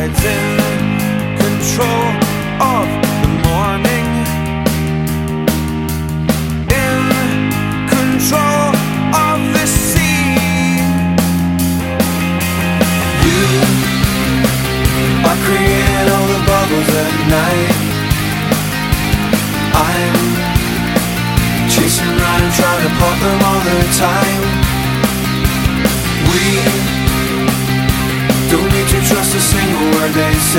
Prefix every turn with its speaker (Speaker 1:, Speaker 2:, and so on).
Speaker 1: tide's in control of the morning, in control of the sea. You are creating all the bubbles at night. I'm chasing around and trying to pop them all the time. We don't need to trust a single word they say.